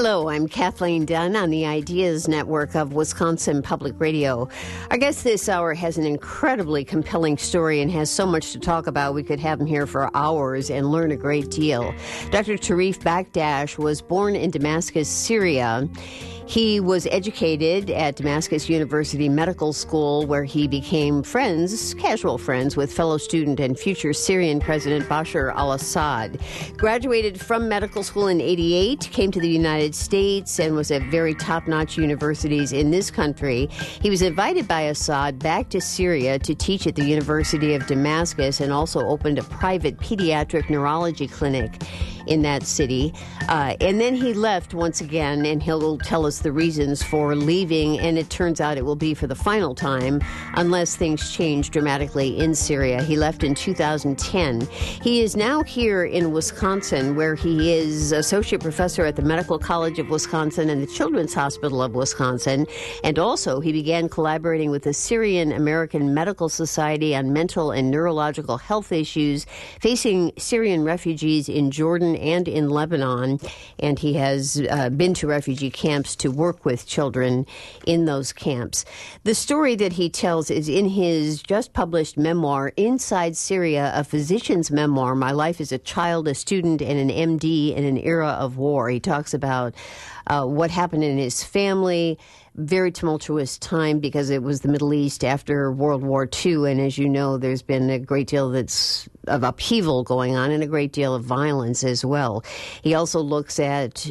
Hello, I'm Kathleen Dunn on the Ideas Network of Wisconsin Public Radio. Our guest this hour has an incredibly compelling story and has so much to talk about. We could have him here for hours and learn a great deal. Dr. Tarif Bakdash was born in Damascus, Syria. He was educated at Damascus University Medical School, where he became casual friends, with fellow student and future Syrian President Bashar al-Assad. Graduated from medical school in '88, came to the United States, and was at very top-notch universities in this country. He was invited by Assad back to Syria to teach at the University of Damascus, and also opened a private pediatric neurology clinic in that city. And then he left once again, and he'll tell us the reasons for leaving, and it turns out it will be for the final time unless things change dramatically in Syria. He left in 2010. He is now here in Wisconsin, where he is associate professor at the Medical College of Wisconsin and the Children's Hospital of Wisconsin, and also he began collaborating with the Syrian American Medical Society on mental and neurological health issues facing Syrian refugees in Jordan and in Lebanon, and he has been to refugee camps to work with children in those camps. The story that he tells is in his just published memoir, Inside Syria, a physician's memoir, My Life as a Child, a Student, and an MD in an Era of War. He talks about what happened in his family. Very tumultuous time because it was the Middle East after World War II, and as you know, there's been a great deal of upheaval going on and a great deal of violence as well. He also looks at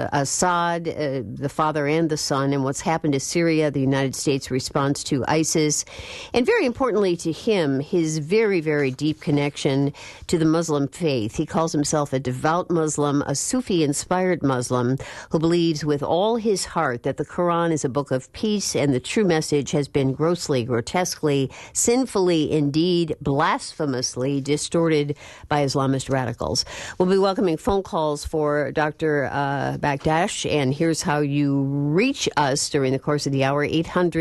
Assad, the father and the son, and what's happened to Syria, the United States' response to ISIS, and very importantly to him, his very, very deep connection to the Muslim faith. He calls himself a devout Muslim, a Sufi-inspired Muslim, who believes with all his heart that the Quran is a book of peace, and the true message has been grossly, grotesquely, sinfully, indeed blasphemously distorted by Islamist radicals. We'll be welcoming phone calls for Dr. Bakdash, and here's how you reach us during the course of the hour: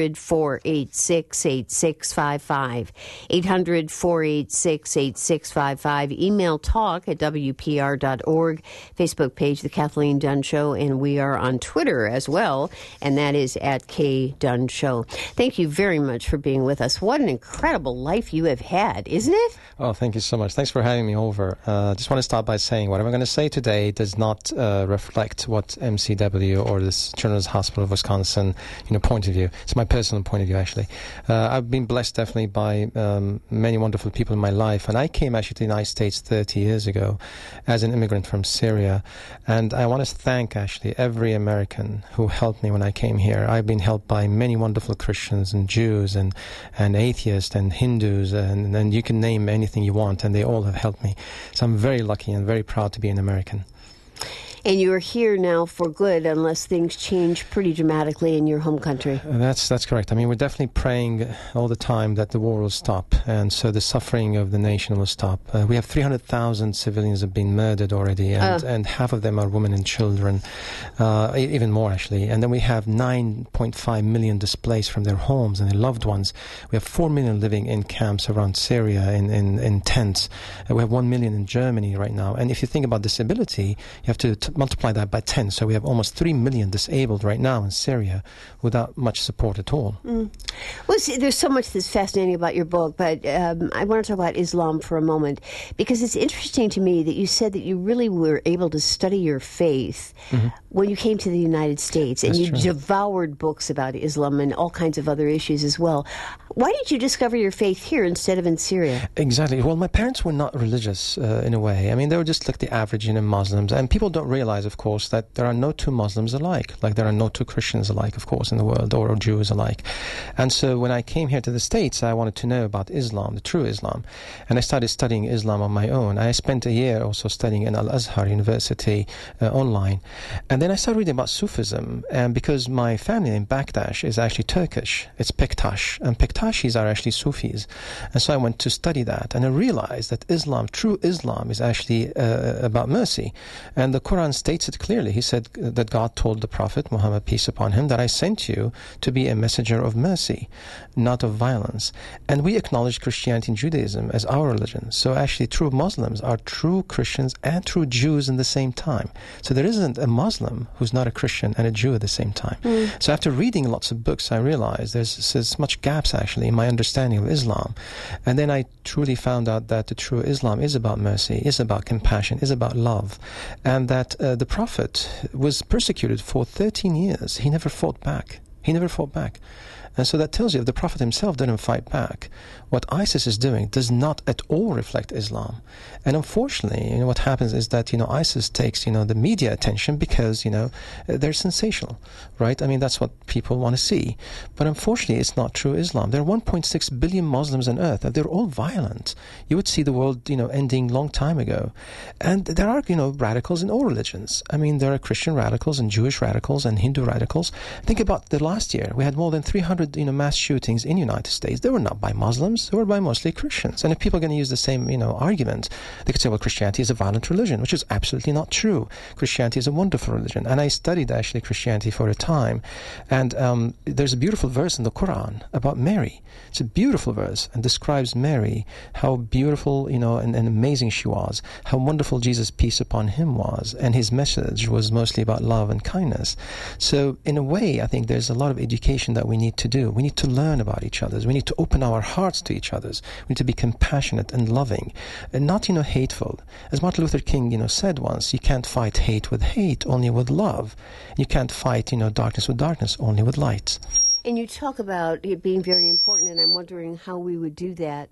800-486-8655, 800-486-8655, email talk@wpr.org, Facebook page The Kathleen Dunn Show, and we are on Twitter as well, and that is at K Dunn Show. Thank you very much for being with us. What an incredible life you have had, isn't it? Oh, thank you so much. Thanks for having me over. Just want to start by saying what I'm going to say today does not reflect what MCW or this Children's Hospital of Wisconsin, point of view. It's my personal point of view, actually. I've been blessed definitely by many wonderful people in my life, and I came actually to the United States 30 years ago as an immigrant from Syria, and I want to thank actually every American who helped me when I came here. I've been helped by many wonderful Christians and Jews and atheists and Hindus, and you can name anything you want, and they all have helped me. So I'm very lucky and very proud to be an American. And you're here now for good, unless things change pretty dramatically in your home country. That's correct. I mean, we're definitely praying all the time that the war will stop, and so the suffering of the nation will stop. We have 300,000 civilians have been murdered already, and half of them are women and children, even more actually. And then we have 9.5 million displaced from their homes and their loved ones. We have 4 million living in camps around Syria in tents. We have 1 million in Germany right now. And if you think about disability, you have to multiply that by 10. So we have almost 3 million disabled right now in Syria without much support at all. Well, see, there's so much that's fascinating about your book, but I want to talk about Islam for a moment, because it's interesting to me that you said that you really were able to study your faith when you came to the United States, and you devoured books about Islam and all kinds of other issues as well. Why did you discover your faith here instead of in Syria? Exactly. Well, my parents were not religious in a way. I mean, they were just like the average Muslims, and people don't realize, of course, that there are no two Muslims alike, like there are no two Christians alike, of course, in the world, or Jews alike. And so when I came here to the States, I wanted to know about Islam, the true Islam, and I started studying Islam on my own. I spent a year also studying in Al-Azhar University online, and then I started reading about Sufism, and because my family in Bakdash is actually Turkish, it's Bektash, and Bektashis are actually Sufis, and so I went to study that, and I realized that Islam, true Islam, is actually about mercy, and the Quran states it clearly. He said that God told the Prophet, Muhammad, peace upon him, that I sent you to be a messenger of mercy, not of violence. And we acknowledge Christianity and Judaism as our religion. So actually true Muslims are true Christians and true Jews in the same time. So there isn't a Muslim who's not a Christian and a Jew at the same time. So after reading lots of books, I realized there's much gaps actually in my understanding of Islam. And then I truly found out that the true Islam is about mercy, is about compassion, is about love. And that the Prophet was persecuted for 13 years. He never fought back. He never fought back. And so that tells you if the Prophet himself didn't fight back, what ISIS is doing does not at all reflect Islam. And unfortunately, what happens is that, ISIS takes, the media attention because, they're sensational, right? I mean, that's what people want to see. But unfortunately, it's not true Islam. There are 1.6 billion Muslims on earth, and they're all violent. You would see the world, ending long time ago. And there are, radicals in all religions. I mean, there are Christian radicals and Jewish radicals and Hindu radicals. Think about the last year. We had more than 300 mass shootings in the United States. They were not by Muslims, they were by mostly Christians. And if people are going to use the same, argument, they could say, well, Christianity is a violent religion, which is absolutely not true. Christianity is a wonderful religion. And I studied actually Christianity for a time. And there's a beautiful verse in the Quran about Mary. It's a beautiful verse and describes Mary, how beautiful, and amazing she was, how wonderful Jesus, peace upon him, was. And his message was mostly about love and kindness. So in a way, I think there's a lot of education that we need to do. We need to learn about each other. We need to open our hearts to each other. We need to be compassionate and loving and not, hateful. As Martin Luther King, said once, you can't fight hate with hate, only with love. You can't fight, darkness with darkness, only with light. And you talk about it being very important, and I'm wondering how we would do that.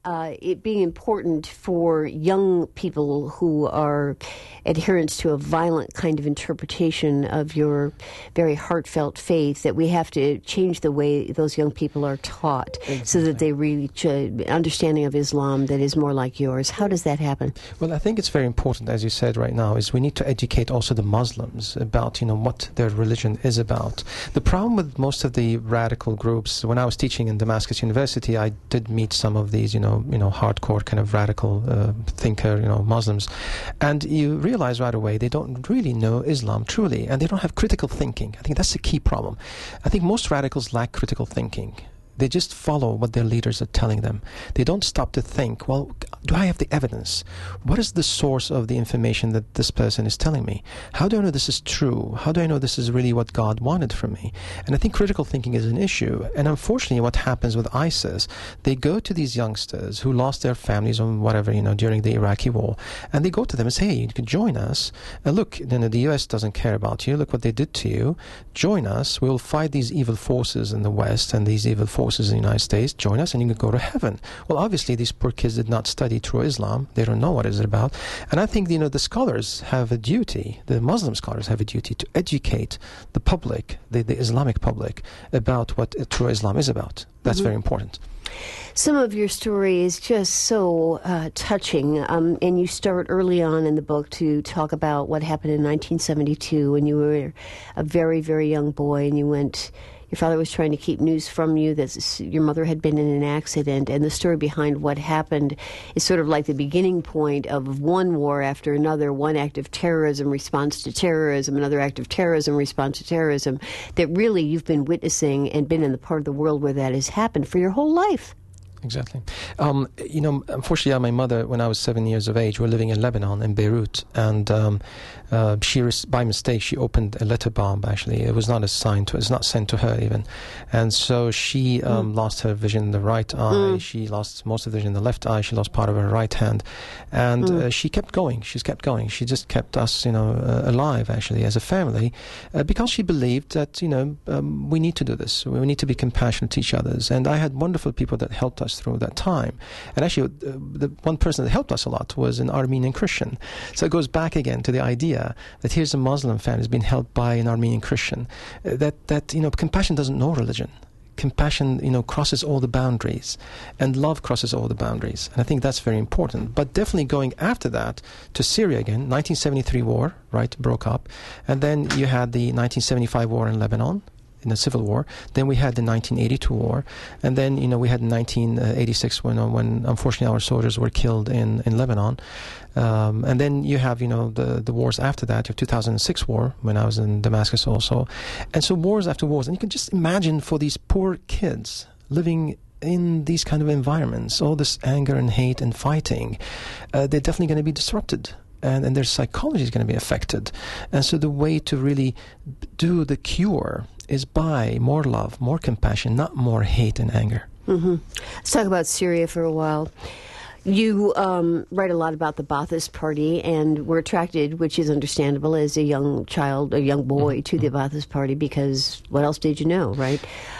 It being important for young people who are adherents to a violent kind of interpretation of your very heartfelt faith, that we have to change the way those young people are taught so that they reach an understanding of Islam that is more like yours. How does that happen? Well, I think it's very important, as you said right now, is we need to educate also the Muslims about, what their religion is about. The problem with most of the radical groups, when I was teaching in Damascus University, I did meet some of these, hardcore kind of radical thinker, Muslims. And you realize right away they don't really know Islam truly, and they don't have critical thinking. I think that's the key problem. I think most radicals lack critical thinking. They just follow what their leaders are telling them. They don't stop to think, well, do I have the evidence? What is the source of the information that this person is telling me? How do I know this is true? How do I know this is really what God wanted from me? And I think critical thinking is an issue. And unfortunately, what happens with ISIS, they go to these youngsters who lost their families or whatever, during the Iraqi war, and they go to them and say, hey, you can join us. Look, the U.S. doesn't care about you. Look what they did to you. Join us. We will fight these evil forces in the West and these evil forces in the United States. Join us and you can go to heaven. Well, obviously, these poor kids did not study true Islam. They don't know what it's about. And I think, the scholars have a duty, the Muslim scholars have a duty to educate the public, the Islamic public, about what true Islam is about. That's very important. Some of your story is just so touching, and you start early on in the book to talk about what happened in 1972 when you were a very, very young boy, and your father was trying to keep news from you that your mother had been in an accident, and the story behind what happened is sort of like the beginning point of one war after another, one act of terrorism, response to terrorism, another act of terrorism, response to terrorism, that really you've been witnessing and been in the part of the world where that has happened for your whole life. Exactly. Unfortunately, my mother, when I was 7 years of age, we were living in Lebanon, in Beirut, and by mistake, she opened a letter bomb, actually. It was not assigned to, it's not sent to her even. And so she lost her vision in the right eye. She lost most of the vision in the left eye. She lost part of her right hand. And she kept going. She's kept going. She just kept us, alive, actually, as a family, because she believed that, we need to do this. We need to be compassionate to each other. And I had wonderful people that helped us through that time. And actually, the one person that helped us a lot was an Armenian Christian. So it goes back again to the idea that here's a Muslim family that's been helped by an Armenian Christian. That compassion doesn't know religion. Compassion, crosses all the boundaries, and love crosses all the boundaries. And I think that's very important. But definitely going after that to Syria again, 1973 war, right, broke up. And then you had the 1975 war in Lebanon. in the Civil War. Then we had the 1982 war. And then, we had 1986 when unfortunately our soldiers were killed in Lebanon. And then you have, the wars after that. You have 2006 war when I was in Damascus also. And so wars after wars. And you can just imagine for these poor kids living in these kind of environments, all this anger and hate and fighting, they're definitely going to be disrupted. And their psychology is going to be affected. And so the way to really do the cure is by more love, more compassion, not more hate and anger. Mm-hmm. Let's talk about Syria for a while. You write a lot about the Ba'athist Party and were attracted, which is understandable, as a young child, a young boy, to the Ba'athist Party, because what else did you know, right?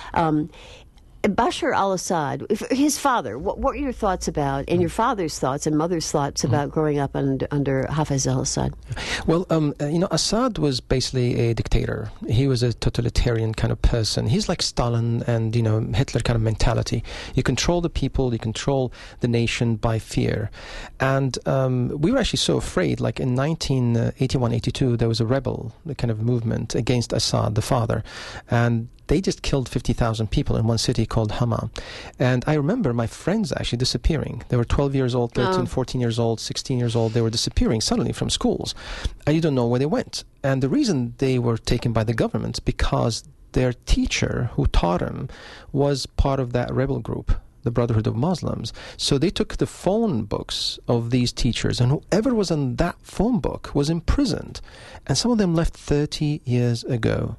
Bashar al-Assad, his father, what were your thoughts about, and your father's thoughts and mother's thoughts about growing up under Hafez al-Assad? Well, Assad was basically a dictator. He was a totalitarian kind of person. He's like Stalin and, Hitler kind of mentality. You control the people, you control the nation by fear. And we were actually so afraid, like in 1981-82, there was a rebel kind of movement against Assad, the father. And they just killed 50,000 people in one city called Hama. And I remember my friends actually disappearing. They were 12 years old, 13, 14 years old, 16 years old. They were disappearing suddenly from schools. And you don't know where they went. And the reason they were taken by the government because their teacher who taught them was part of that rebel group, the Brotherhood of Muslims. So they took the phone books of these teachers, and whoever was on that phone book was imprisoned. And some of them left 30 years ago.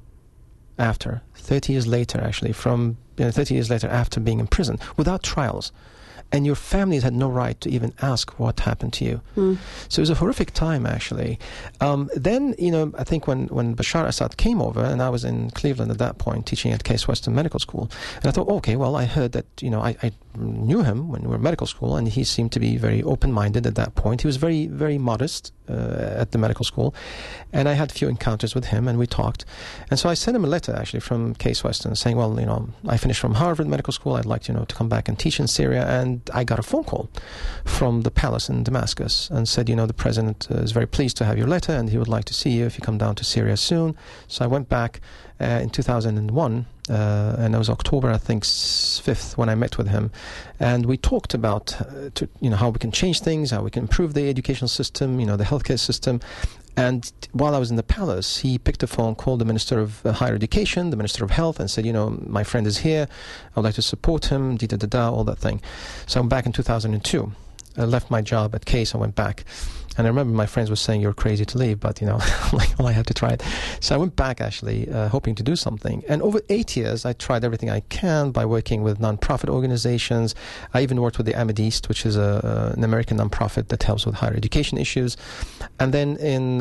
30 years later, actually, 30 years later after being in prison, without trials. And your families had no right to even ask what happened to you. So it was a horrific time, actually. Then, I think when Bashar Assad came over, and I was in Cleveland at that point, teaching at Case Western Medical School, and I thought, okay, well, I heard that, I knew him when we were in medical school, and he seemed to be very open-minded at that point. He was very, very modest at the medical school, and I had a few encounters with him, and we talked. And so I sent him a letter, actually, from Case Western, saying, well, I finished from Harvard Medical School. I'd like to come back and teach in Syria. And I got a phone call from the palace in Damascus and said, the president is very pleased to have your letter and he would like to see you if you come down to Syria soon. So I went back in 2001, and it was October, I think, 5th when I met with him. And we talked about how we can change things, how we can improve the educational system, the healthcare system. And while I was in the palace, he picked a phone, called the Minister of Higher Education, the Minister of Health, and said, my friend is here. I would like to support him, all that thing. So I'm back in 2002. I left my job at Case. I went back. And I remember my friends were saying, you're crazy to leave, but, I'm like, well, I have to try it. So I went back, actually, hoping to do something. And over 8 years, I tried everything I can by working with non-profit organizations. I even worked with the Ahmadiyya, which is an American non-profit that helps with higher education issues. And then in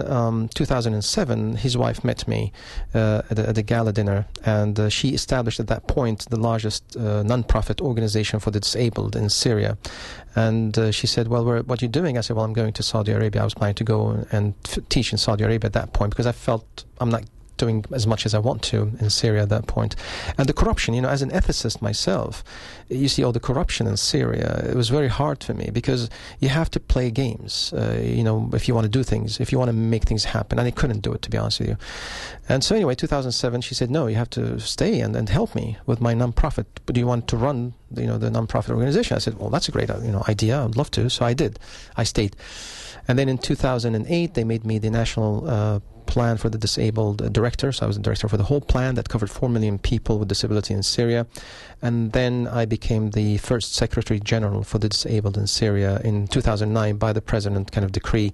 2007, his wife met me at a gala dinner, and she established at that point the largest non-profit organization for the disabled in Syria. And she said, well, what are you doing? I said, well, I'm going to Saudi Arabia. I was planning to go and teach in Saudi Arabia at that point because I felt I'm not doing as much as I want to in Syria at that point. And the corruption, as an ethicist myself, you see all the corruption in Syria. It was very hard for me because you have to play games, if you want to do things, if you want to make things happen. And I couldn't do it, to be honest with you. And so anyway, 2007, she said, no, you have to stay and help me with my nonprofit. But do you want to run, the nonprofit organization? I said, well, that's a great, idea. I'd love to. So I did. I stayed. And then in 2008, they made me the national plan for the disabled director. So I was the director for the whole plan that covered 4 million people with disability in Syria. And then I became the first Secretary General for the disabled in Syria in 2009 by the president kind of decree.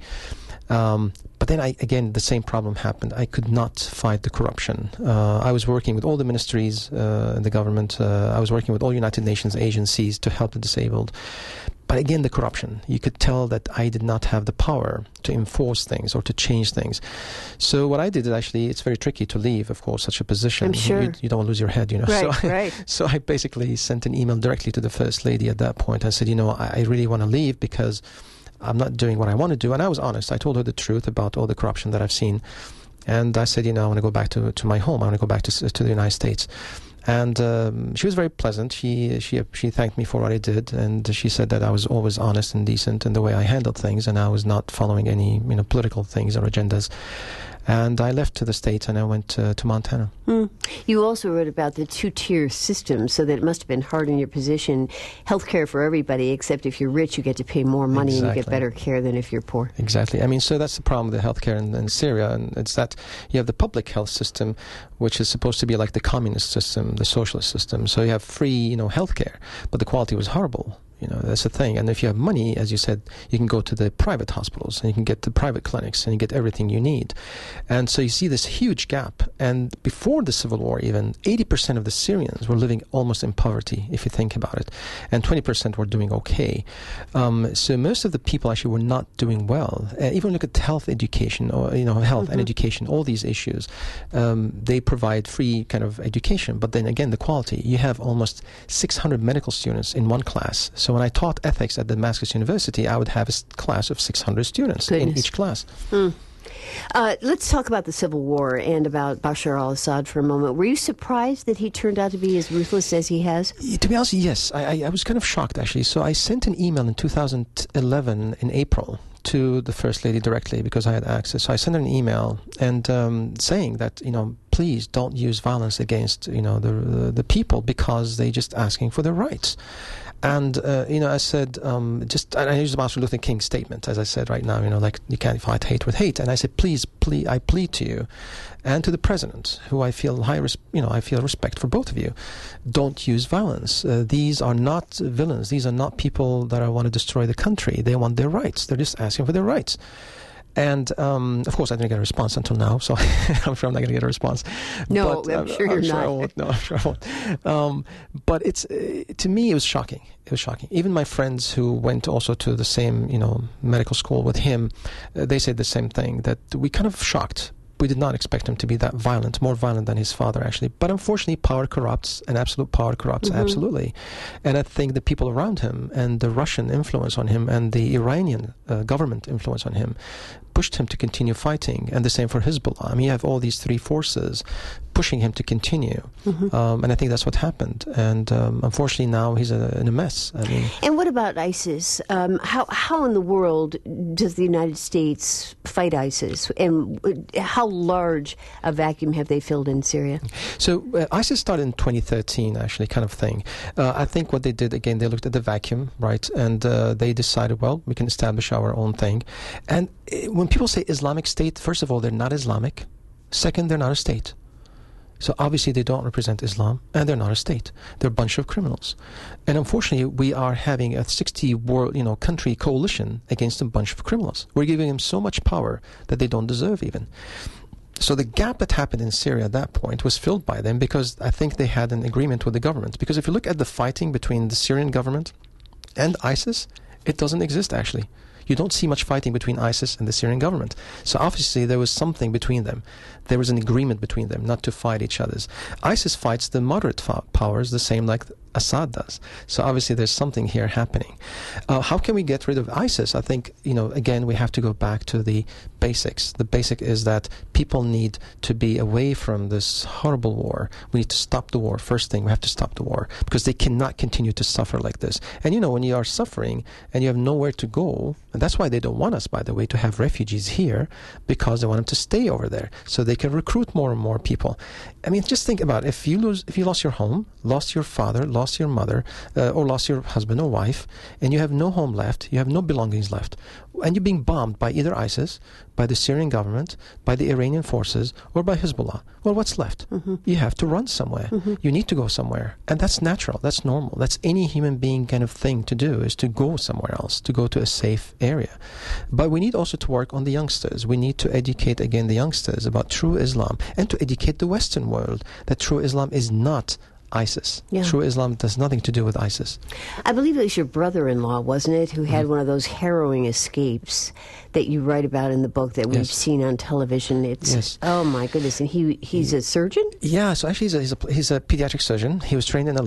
But then, again, the same problem happened. I could not fight the corruption. I was working with all the ministries in the government. I was working with all United Nations agencies to help the disabled. But again, the corruption. You could tell that I did not have the power to enforce things or to change things. So what I did is actually, it's very tricky to leave, of course, such a position. I'm sure. You don't want to lose your head, Right, So I basically sent an email directly to the First Lady at that point. I said, I really want to leave because I'm not doing what I want to do. And I was honest. I told her the truth about all the corruption that I've seen. And I said, I want to go back to my home. I want to go back to the United States. And she was very pleasant. She thanked me for what I did, and she said that I was always honest and decent in the way I handled things, and I was not following any political things or agendas. And I left to the States and I went to Montana. You also wrote about the two-tier system, so that it must have been hard in your position. Healthcare for everybody, except if you're rich, you get to pay more money and you get better care than if you're poor. Exactly. I mean, so that's the problem with the healthcare in Syria, and it's that you have the public health system, which is supposed to be like the communist system, the socialist system. So you have free, healthcare, but the quality was horrible. That's the thing. And if you have money, as you said, you can go to the private hospitals and you can get the private clinics and you get everything you need. And so you see this huge gap. And before the civil war even, 80% of the Syrians were living almost in poverty, if you think about it. And 20% were doing okay. So most of the people actually were not doing well. Even look at health education, or, health and education, all these issues. They provide free kind of education. But then again, the quality. You have almost 600 medical students in one class. So when I taught ethics at Damascus University, I would have a class of 600 students in each class. Let's talk about the Civil War and about Bashar al-Assad for a moment. Were you surprised that he turned out to be as ruthless as he has? To be honest, yes. I was kind of shocked, actually. So I sent an email in 2011 in April to the First Lady directly because I had access. So I sent her an email and saying that, please don't use violence against, the people because they're just asking for their rights. And, I said, I used the Martin Luther King statement, as I said right now, like you can't fight hate with hate. And I said, please, I plead to you and to the president, who I feel I feel respect for both of you. Don't use violence. These are not villains. These are not people that want to destroy the country. They want their rights. They're just asking for their rights. And, of course, I didn't get a response until now, so I'm sure I'm not going to get a response. No, but, I'm sure you're not. I won't. No, I'm sure I won't. But to me, it was shocking. It was shocking. Even my friends who went also to the same, medical school with him, they said the same thing, that we kind of shocked. We did not expect him to be that violent, more violent than his father, actually. But unfortunately, power corrupts, and absolute power corrupts, absolutely. And I think the people around him and the Russian influence on him and the Iranian government influence on him pushed him to continue fighting. And the same for Hezbollah. I mean, you have all these three forces pushing him to continue. And I think that's what happened. And unfortunately, now he's in a mess. I mean, and what about ISIS? How in the world does the United States fight ISIS? And how large a vacuum have they filled in Syria? So ISIS started in 2013, actually, kind of thing. I think what they did, again, they looked at the vacuum, right? And they decided, well, we can establish our own thing. And when people say Islamic State, first of all, they're not Islamic. Second, they're not a state. So obviously they don't represent Islam, and they're not a state. They're a bunch of criminals. And unfortunately, we are having a 60 world, country coalition against a bunch of criminals. We're giving them so much power that they don't deserve even. So the gap that happened in Syria at that point was filled by them because I think they had an agreement with the government. Because if you look at the fighting between the Syrian government and ISIS, it doesn't exist actually. You don't see much fighting between ISIS and the Syrian government. So obviously there was something between them. There was an agreement between them not to fight each other. ISIS fights the moderate powers the same like Assad does. So obviously there's something here happening. How can we get rid of ISIS? I think, again, we have to go back to the basics. The basic is that people need to be away from this horrible war. We need to stop the war. First thing, we have to stop the war because they cannot continue to suffer like this. And, when you are suffering and you have nowhere to go, and that's why they don't want us, by the way, to have refugees here, because they want them to stay over there so they can recruit more and more people. I mean, just think about it. If you lost your home, lost your father, lost your mother, or lost your husband or wife, and you have no home left, you have no belongings left, and you're being bombed by either ISIS, by the Syrian government, by the Iranian forces, or by Hezbollah, well, what's left? You have to run somewhere. You need to go somewhere. And that's natural. That's normal. That's any human being kind of thing to do, is to go somewhere else, to go to a safe area. But we need also to work on the youngsters. We need to educate, again, the youngsters about true Islam, and to educate the Western world that true Islam is not ISIS. Yeah. True Islam has nothing to do with ISIS. I believe it was your brother-in-law, wasn't it, who had one of those harrowing escapes that you write about in the book that we've seen on television. It's oh my goodness! And he's a surgeon. Yeah, so actually he's a pediatric surgeon. He was trained in Aleppo,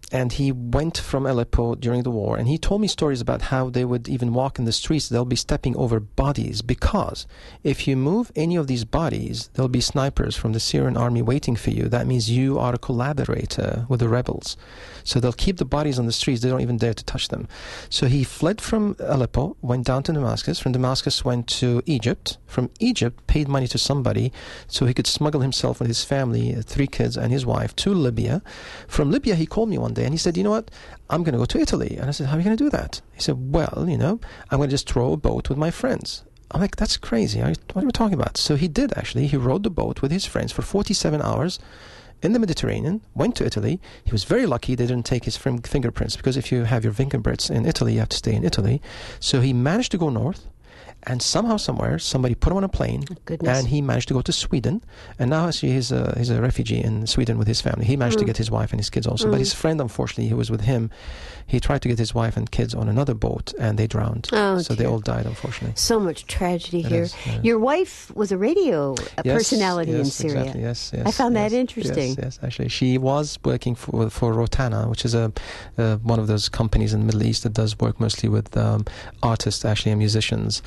and he went from Aleppo during the war, and he told me stories about how they would even walk in the streets. They'll be stepping over bodies, because if you move any of these bodies, there'll be snipers from the Syrian army waiting for you. That means you are a collaborator with the rebels. So they'll keep the bodies on the streets. They don't even dare to touch them. So he fled from Aleppo, went down to Damascus. From Damascus, went to Egypt. From Egypt, paid money to somebody so he could smuggle himself and his family, 3 kids and his wife, to Libya. From Libya, he called me one day and he said, you know what, I'm going to go to Italy. And I said, how are you going to do that? He said, well, you know, I'm going to just row a boat with my friends. I'm like, that's crazy. What are you talking about? So he did, actually. He rowed the boat with his friends for 47 hours in the Mediterranean, went to Italy. He was very lucky they didn't take his fingerprints, because if you have your fingerprints in Italy, you have to stay in Italy. So he managed to go north, and somehow, somewhere, somebody put him on a plane, and he managed to go to Sweden. And now actually he's a refugee in Sweden with his family. He managed to get his wife and his kids also. But his friend, unfortunately, who was with him, he tried to get his wife and kids on another boat, and they drowned. Oh, so dear. They all died, unfortunately. So much tragedy It here. is, yeah. Your wife was a radio personality in Syria. Exactly, yes. I found that interesting. Yes, actually. She was working for Rotana, which is one of those companies in the Middle East that does work mostly with artists, actually, and musicians.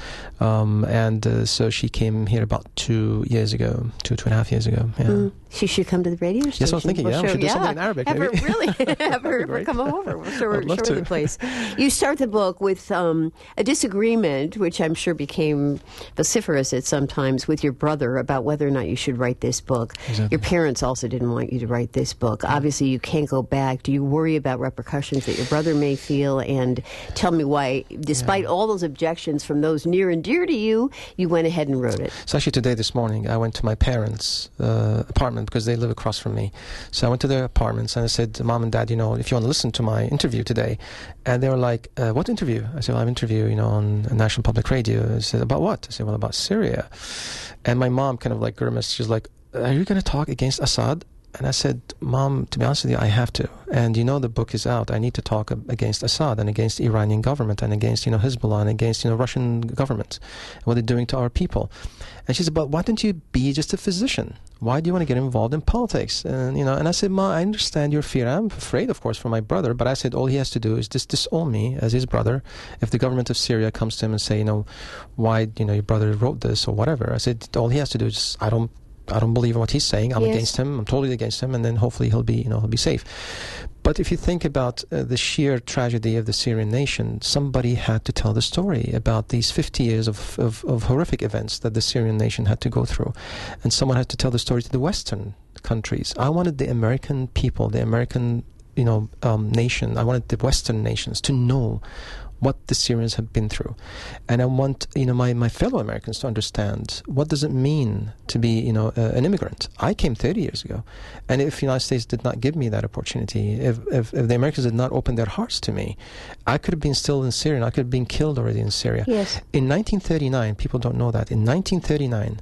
So she came here about 2 years ago, 2.5 years ago. Yeah. She should come to the radio station. Yes, I was thinking, we should do something in Arabic. Have her, maybe. really, have her come over. We'll show her the place. You start the book with a disagreement, which I'm sure became vociferous at some times, with your brother about whether or not you should write this book. Exactly. Your parents also didn't want you to write this book. Obviously, you can't go back. Do you worry about repercussions that your brother may feel? And tell me why, despite all those objections from those near and dear to you, you went ahead and wrote it. So actually this morning, I went to my parents' apartment, because they live across from me. So I went to their apartments and I said, Mom and Dad, you know, if you want to listen to my interview today. And they were like, what interview? I said, well, I have an interview, you know, on National Public Radio. I said, about what? I said, well, about Syria. And my mom kind of like grimaced. She's like, are you going to talk against Assad? And I said, Mom, to be honest with you, I have to. And you know the book is out. I need to talk against Assad and against the Iranian government and against, you know, Hezbollah and against, you know, Russian government and what they're doing to our people. And she said, but why don't you be just a physician? Why do you want to get involved in politics? And, you know, and I said, Ma, I understand your fear. I'm afraid, of course, for my brother. But I said, all he has to do is just disown me as his brother. If the government of Syria comes to him and say, you know, why, you know, your brother wrote this or whatever. I said, all he has to do is just, I don't believe in what he's saying. I'm against him. I'm totally against him. And then hopefully he'll be safe. But if you think about the sheer tragedy of the Syrian nation, somebody had to tell the story about these 50 years of horrific events that the Syrian nation had to go through. And someone had to tell the story to the Western countries. I wanted the American people, the American, you know, nation, I wanted the Western nations to know what the Syrians have been through. And I want, you know, my fellow Americans to understand what does it mean to be, you know, an immigrant. I came 30 years ago. And if the United States did not give me that opportunity, if the Americans did not open their hearts to me, I could have been still in Syria and I could have been killed already in Syria. Yes. In 1939, people don't know that, in 1939,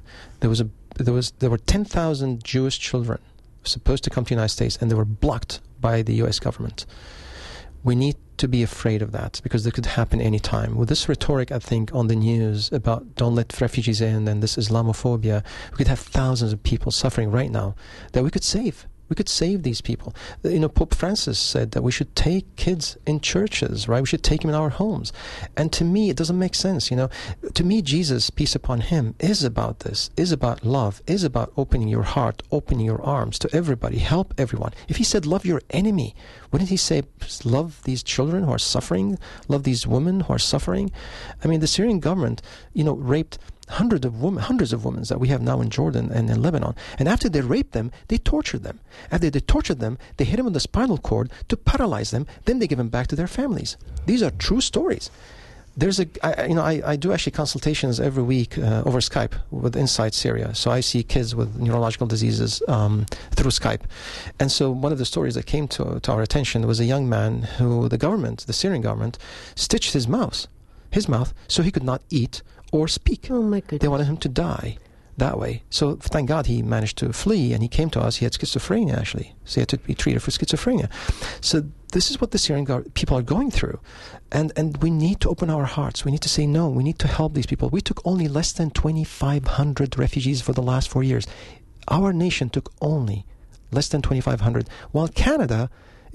there were 10,000 Jewish children supposed to come to the United States, and they were blocked by the U.S. government. We need to be afraid of that, because it could happen any time. With this rhetoric, I think, on the news about don't let refugees in and this Islamophobia, we could have thousands of people suffering right now that we could save. We could save these people. You know, Pope Francis said that we should take kids in churches, right? We should take them in our homes. And to me, it doesn't make sense, you know. To me, Jesus, peace upon him, is about this, is about love, is about opening your heart, opening your arms to everybody, help everyone. If he said love your enemy, wouldn't he say love these children who are suffering, love these women who are suffering? I mean, the Syrian government, you know, raped hundreds of women that we have now in Jordan and in Lebanon. And after they raped them, they tortured them. After they tortured them, they hit them with the spinal cord to paralyze them. Then they give them back to their families. These are true stories. There's I do actually consultations every week over Skype with Inside Syria. So I see kids with neurological diseases through Skype. And so one of the stories that came to our attention was a young man who the Syrian government, stitched his mouth so he could not eat or speak. Oh my goodness. They wanted him to die that way. So thank God he managed to flee, and he came to us. He had schizophrenia, actually. So he had to be treated for schizophrenia. So this is what the Syrian people are going through. And we need to open our hearts. We need to say no. We need to help these people. We took only less than 2,500 refugees for the last 4 years. Our nation took only less than 2,500, while Canada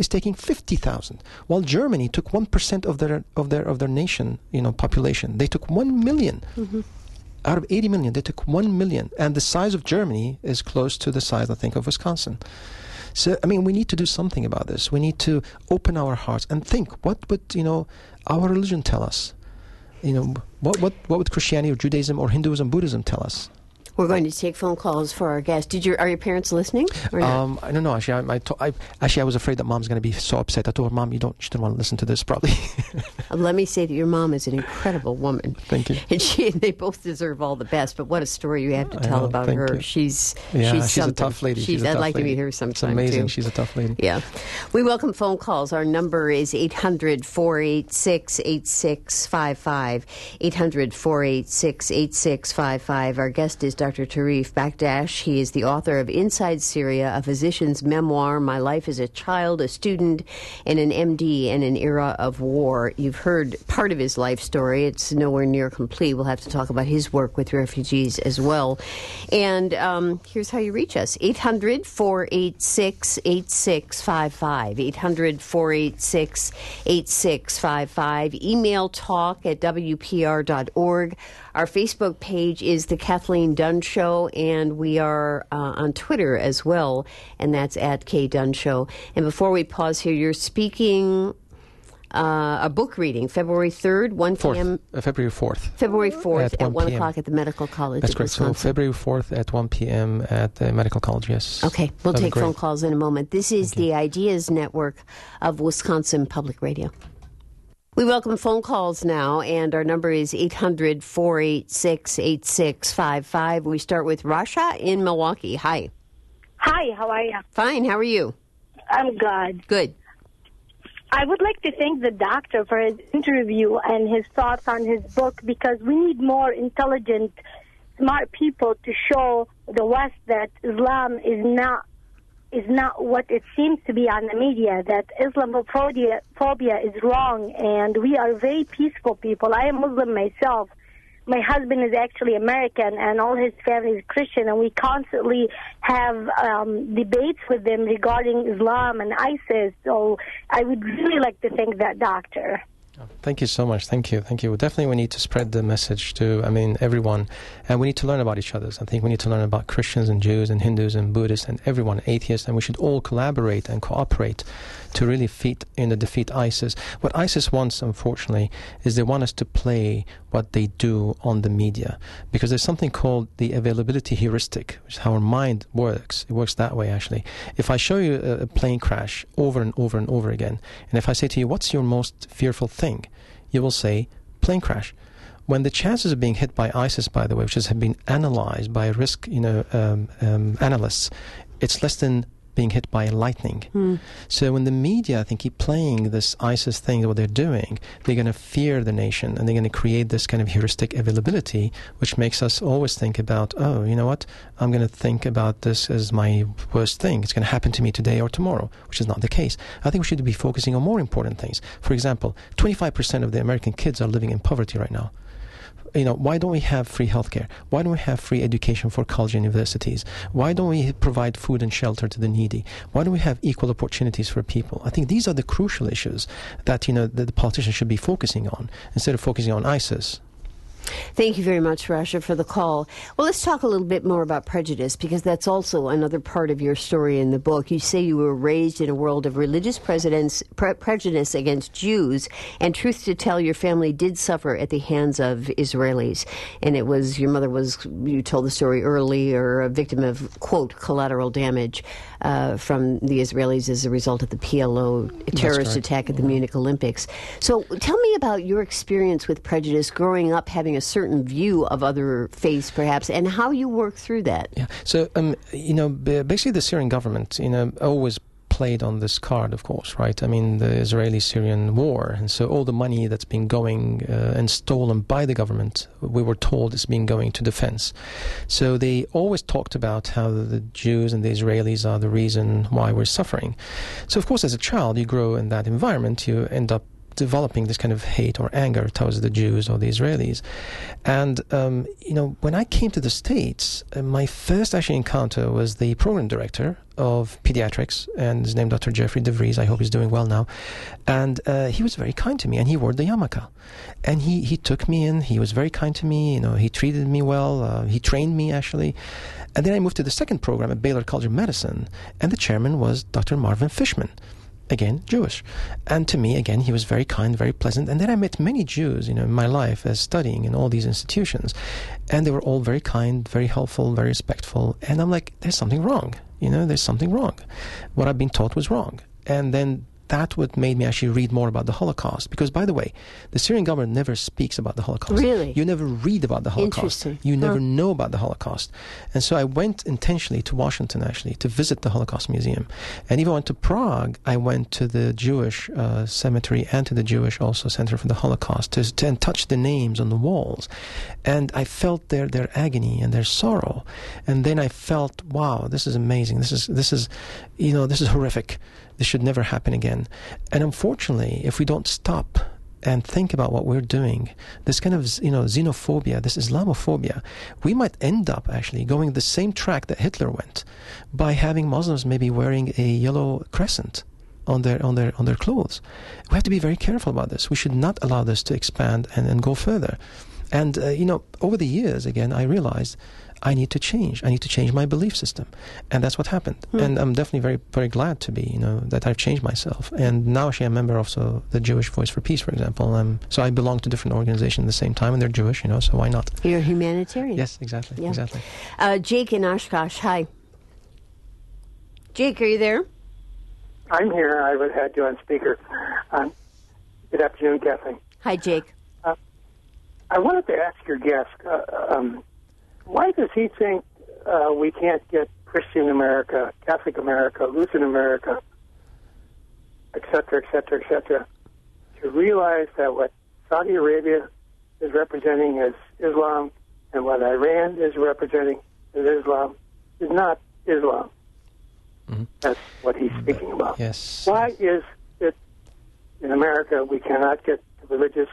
is taking 50,000, while Germany took 1% of their nation, population. They took 1 million. Mm-hmm. Out of 80 million, they took 1 million. And the size of Germany is close to the size, I think, of Wisconsin. So, I mean, we need to do something about this. We need to open our hearts and think, what would, our religion tell us? What would Christianity or Judaism or Hinduism, Buddhism tell us? We're going to take phone calls for our guest. Are your parents listening? Or not? I don't know. Actually, I was afraid that Mom's going to be so upset. I told her, Mom, she didn't want to listen to this, probably. Let me say that your mom is an incredible woman. Thank you. And they both deserve all the best. But what a story you have to tell about her. You. She's a tough lady. I'd like to meet her sometime. It's amazing. Too. She's a tough lady. Yeah. We welcome phone calls. Our number is 800-486-8655. 800-486-8655. Our guest is Dr. Tarif Bakdash. He is the author of Inside Syria, a physician's memoir, My Life as a Child, a Student, and an MD in an Era of War. You've heard part of his life story. It's nowhere near complete. We'll have to talk about his work with refugees as well. And here's how you reach us. 800-486-8655. 800-486-8655. Email talk@wpr.org. Our Facebook page is The Kathleen Dunn Show, and we are on Twitter as well, and that's @KDunn Show. And before we pause here, you're speaking a book reading, February 3rd, 1 p.m. February 4th. February 4th at 1 o'clock at the Medical College. That's great. So February 4th at 1 p.m. at the Medical College, yes. Okay, we'll take phone calls in a moment. This is the Ideas Network of Wisconsin Public Radio. We welcome phone calls now, and our number is 800-486-8655. We start with Rasha in Milwaukee. Hi. Hi, how are you? Fine, how are you? I'm good. Good. I would like to thank the doctor for his interview and his thoughts on his book, because we need more intelligent, smart people to show the West that Islam is not what it seems to be on the media, that Islamophobia is wrong, and we are very peaceful people. I am Muslim myself. My husband is actually American, and all his family is Christian, and we constantly have debates with them regarding Islam and ISIS. So I would really like to thank that doctor. Thank you so much. Thank you. Definitely we need to spread the message to, everyone. And we need to learn about each other. I think we need to learn about Christians and Jews and Hindus and Buddhists and everyone, atheists, and we should all collaborate and cooperate to really defeat ISIS. What ISIS wants, unfortunately, is they want us to play what they do on the media. Because there's something called the availability heuristic, which is how our mind works. It works that way, actually. If I show you a plane crash over and over and over again, and if I say to you, what's your most fearful thing? You will say, plane crash. When the chances of being hit by ISIS, by the way, which has been analyzed by risk analysts, it's less than being hit by lightning. So when the media, I think, keep playing this ISIS thing, what they're doing, they're going to fear the nation, and they're going to create this kind of heuristic availability, which makes us always think about, oh, you know what, I'm going to think about this as my worst thing. It's going to happen to me today or tomorrow, which is not the case. I think we should be focusing on more important things. For example, 25% of the American kids are living in poverty right now. Why don't we have free healthcare? Why don't we have free education for college and universities? Why don't we provide food and shelter to the needy? Why don't we have equal opportunities for people? I think these are the crucial issues that, the politicians should be focusing on instead of focusing on ISIS. Thank you very much, Rasha, for the call. Well, let's talk a little bit more about prejudice, because that's also another part of your story in the book. You say you were raised in a world of religious prejudice against Jews, and truth to tell, your family did suffer at the hands of Israelis. And it was, your mother was, you told the story earlier, a victim of, quote, collateral damage from the Israelis as a result of the PLO terrorist attack at the Munich Olympics. So tell me about your experience with prejudice growing up, having a certain view of other faiths, perhaps, and how you work through that. Yeah. So, basically the Syrian government, always played on this card, of course, right? The Israeli-Syrian war. And so all the money that's been going and stolen by the government, we were told, is being going to defense. So they always talked about how the Jews and the Israelis are the reason why we're suffering. So, of course, as a child, you grow in that environment, you end up developing this kind of hate or anger towards the Jews or the Israelis. And, when I came to the States, my first actually encounter was the program director of pediatrics, and his name Dr. Jeffrey DeVries. I hope he's doing well now. And he was very kind to me, and he wore the yarmulke. And he took me in. He was very kind to me. He treated me well. He trained me, actually. And then I moved to the second program at Baylor College of Medicine, and the chairman was Dr. Marvin Fishman. Again, Jewish. And to me, again, he was very kind, very pleasant. And then I met many Jews, in my life as studying in all these institutions. And they were all very kind, very helpful, very respectful. And I'm like, there's something wrong. There's something wrong. What I've been taught was wrong. And then that's what made me actually read more about the Holocaust. Because, by the way, the Syrian government never speaks about the Holocaust. Really? You never read about the Holocaust. Interesting. You never know about the Holocaust. And so I went intentionally to Washington, actually, to visit the Holocaust Museum. And even went to Prague. I went to the Jewish cemetery and to the Jewish also Center for the Holocaust to touch the names on the walls. And I felt their agony and their sorrow. And then I felt, wow, this is amazing. This is horrific. This should never happen again. And unfortunately, if we don't stop and think about what we're doing, this kind of xenophobia, this Islamophobia, we might end up actually going the same track that Hitler went by having Muslims maybe wearing a yellow crescent on their clothes. We have to be very careful about this. We should not allow this to expand and go further. And over the years, again, I realized I need to change. I need to change my belief system. And that's what happened. And I'm definitely very, very glad to be, that I've changed myself. And now actually I'm a member of the Jewish Voice for Peace, for example. So I belong to different organizations at the same time, and they're Jewish, so why not? You're a humanitarian. Yes, exactly. Yeah. Exactly. Jake in Oshkosh, hi. Jake, are you there? I'm here. I would have you on speaker. Good afternoon, Kathleen. Hi, Jake. I wanted to ask your guest, why does he think we can't get Christian America, Catholic America, Lutheran America, et cetera, to realize that what Saudi Arabia is representing as Islam and what Iran is representing as Islam is not Islam? Mm-hmm. That's what he's speaking about. Yes. Why is it in America we cannot get the religious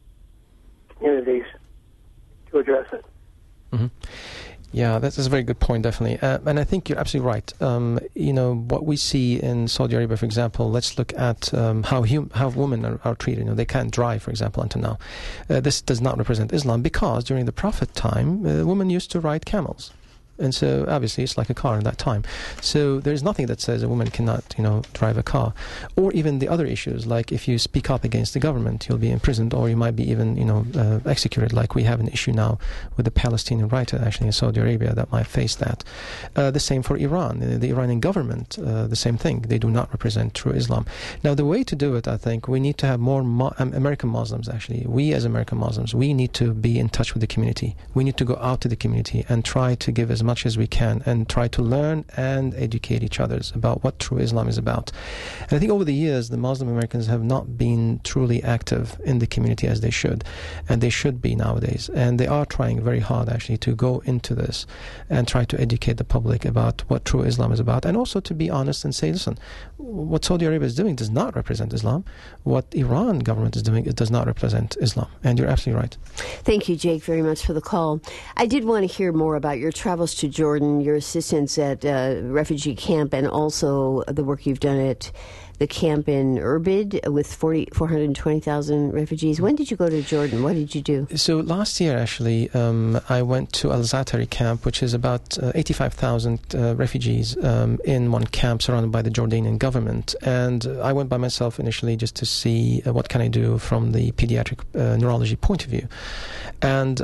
communities to address it? Mm-hmm. Yeah, that's a very good point, definitely. And I think you're absolutely right. What we see in Saudi Arabia, for example, let's look at how women are treated. They can't drive, for example, until now. This does not represent Islam because during the Prophet time, women used to ride camels. And so, obviously, it's like a car in that time. So there's nothing that says a woman cannot, drive a car. Or even the other issues, like if you speak up against the government, you'll be imprisoned, or you might be even, executed, like we have an issue now with the Palestinian writer, actually, in Saudi Arabia, that might face that. The same for Iran. The Iranian government, the same thing. They do not represent true Islam. Now, the way to do it, I think, we need to have more American Muslims, actually. We, as American Muslims, we need to be in touch with the community. We need to go out to the community and try to give as much as we can and try to learn and educate each other about what true Islam is about. And I think over the years, the Muslim Americans have not been truly active in the community as they should, and they should be nowadays. And they are trying very hard, actually, to go into this and try to educate the public about what true Islam is about, and also to be honest and say, listen, what Saudi Arabia is doing does not represent Islam. What Iran government is doing, it does not represent Islam. And you're absolutely right. Thank you, Jake, very much for the call. I did want to hear more about your travels to Jordan, your assistance at refugee camp, and also the work you've done at the camp in Irbid with 420,000 refugees. When did you go to Jordan? What did you do? So last year, actually, I went to Al-Zatari camp, which is about 85,000 refugees in one camp surrounded by the Jordanian government. And I went by myself initially just to see what can I do from the pediatric neurology point of view. And,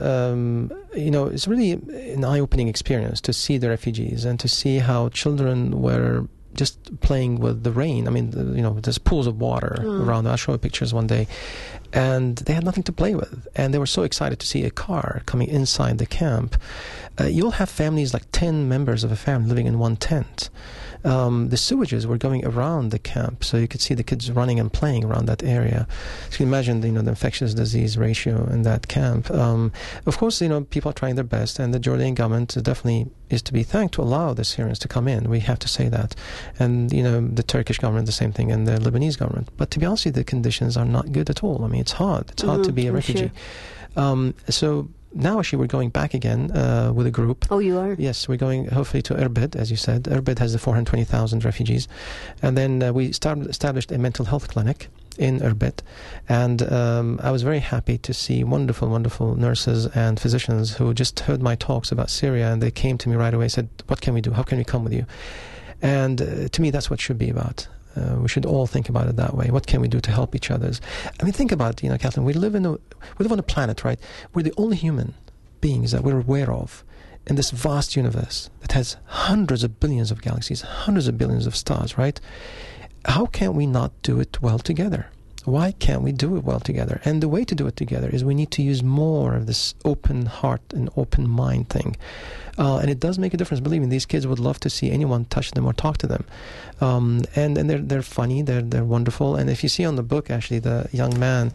it's really an eye-opening experience to see the refugees and to see how children were just playing with the rain. I mean, there's pools of water around. I'll show you pictures one day. And they had nothing to play with. And they were so excited to see a car coming inside the camp. You'll have families, like 10 members of a family living in one tent. The sewages were going around the camp, so you could see the kids running and playing around that area. So you can imagine, the infectious disease ratio in that camp. Of course, people are trying their best, and the Jordanian government definitely is to be thanked to allow the Syrians to come in. We have to say that. And, the Turkish government, the same thing, and the Lebanese government. But to be honest, the conditions are not good at all. I mean, it's hard. It's hard to be a refugee. Sure. So now actually we're going back again with a group. Oh, you are? Yes, we're going hopefully to Irbid, as you said. Irbid has the 420,000 refugees. And then we established a mental health clinic in Irbid. And I was very happy to see wonderful, wonderful nurses and physicians who just heard my talks about Syria, and they came to me right away and said, what can we do? How can we come with you? And to me, that's what it should be about. We should all think about it that way. What can we do to help each other? I mean, think about it, Kathleen. We live on a planet, right? We're the only human beings that we're aware of in this vast universe that has hundreds of billions of galaxies, hundreds of billions of stars, right? How can we not do it well together? Why can't we do it well together? And the way to do it together is we need to use more of this open heart and open mind thing. And it does make a difference. Believe me, these kids would love to see anyone touch them or talk to them. And they're funny, they're wonderful. And if you see on the book, actually, the young man,